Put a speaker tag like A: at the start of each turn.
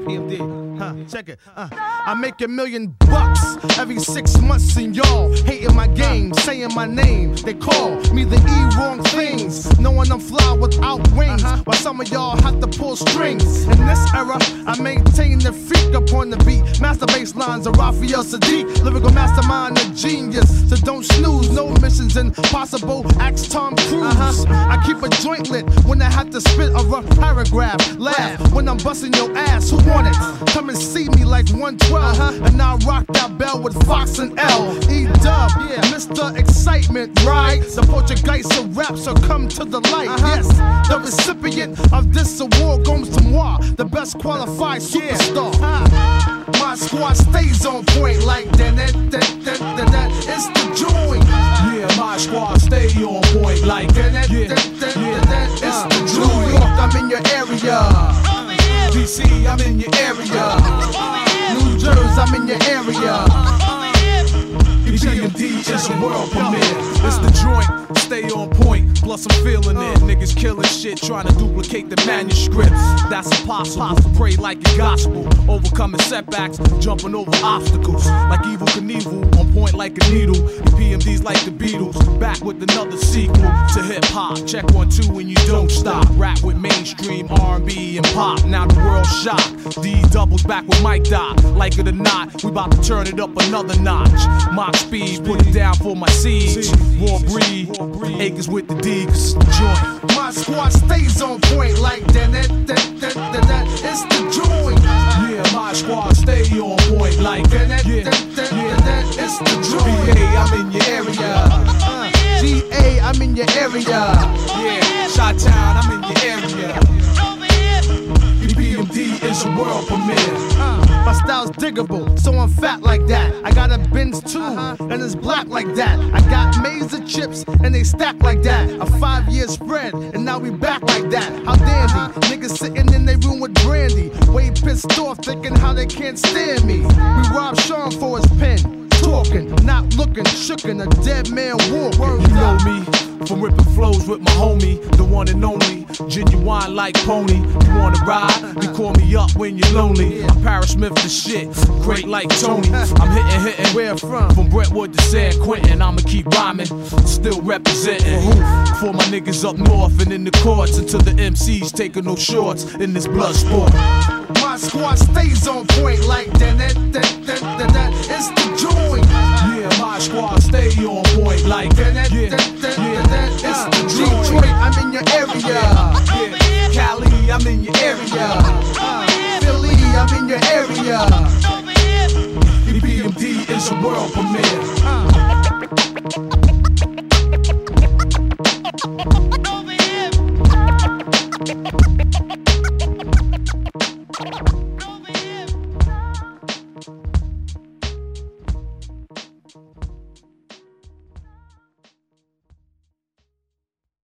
A: PMD, check it. I make $1 million every 6 months, and y'all hating my game, saying my name. They call me the E wrong things, knowing I'm fly without wings. While some of y'all have to pull strings. In this era, I maintain the freak upon the beat. Master bass lines of Raphael Sadiq, lyrical mastermind, a genius. So don't snooze, no missions impossible. Ask Tom Cruise. I keep a joint lit when I have to spit a rough paragraph. Laugh when I'm busting your ass. Who want it? Come and see me like 112. And I rock that bell with Fox and L. E-Dub, yeah, Mr. Excitement, right? The Portuguese of rap, so come to the light. Yes, the recipient of this award goes to moi, the best qualified superstar. My squad stays on point like that. It's the joint.
B: Yeah, my squad stay on point like that.
A: It's the joint. New York, I'm in your area. DC, I'm in your area. New Jersey, I'm in your area.
B: PMD is a world premiere. It's the joint, stay on point. Plus I'm feeling it. Niggas killing shit, trying to duplicate the manuscripts. That's impossible. Pray like a gospel, overcoming setbacks, jumping over obstacles. Like Evel Knievel, on point like a needle. The PMD's like the Beatles, back with another sequel to hip hop. Check 1, 2 and you don't stop. Rap with mainstream R&B and pop. Now the world's shocked. D doubles back with Mike Doc. Like it or not, we about to turn it up another notch. Mach speed, put it down for my seeds. Raw breed, acres with the D, 'cause it's the joint.
A: My squad stays on point like that. It's the joint.
B: Yeah, my squad stay on point like that.
A: It's the joint.
B: BA, I'm in your area.
A: GA, I'm in your area.
B: Yeah, Chi-Town, I'm in your area. PMD is a world premiere.
A: My style's diggable, so I'm fat like that. I got a Benz too, and it's black like that. I got Mazer chips, and they stack like that. A 5-year spread, and now we back like that. How dandy, niggas sitting in their room with brandy. Way pissed off, thinking how they can't stand me. We robbed Sean for his pen. Talking, not looking, shookin', a dead man walking.
B: You know me, from ripping flows with my homie, the one and only, genuine like Pony. You wanna ride? You call me up when you're lonely. I'm Paris Smith the shit, great like Tony. I'm hitting,
A: where from?
B: From Brentwood to San Quentin. I'ma keep rhyming, still representing. For my niggas up north and in the courts, until the MCs taking no shorts in this blood sport.
A: My squad stays on point like that. It's the joint.
B: Yeah, my squad stay on point like that.
A: It's the joint. Detroit, I'm in your area.
B: Cali, I'm in your area.
A: Philly, I'm in your area.
B: PMD is a world premiere.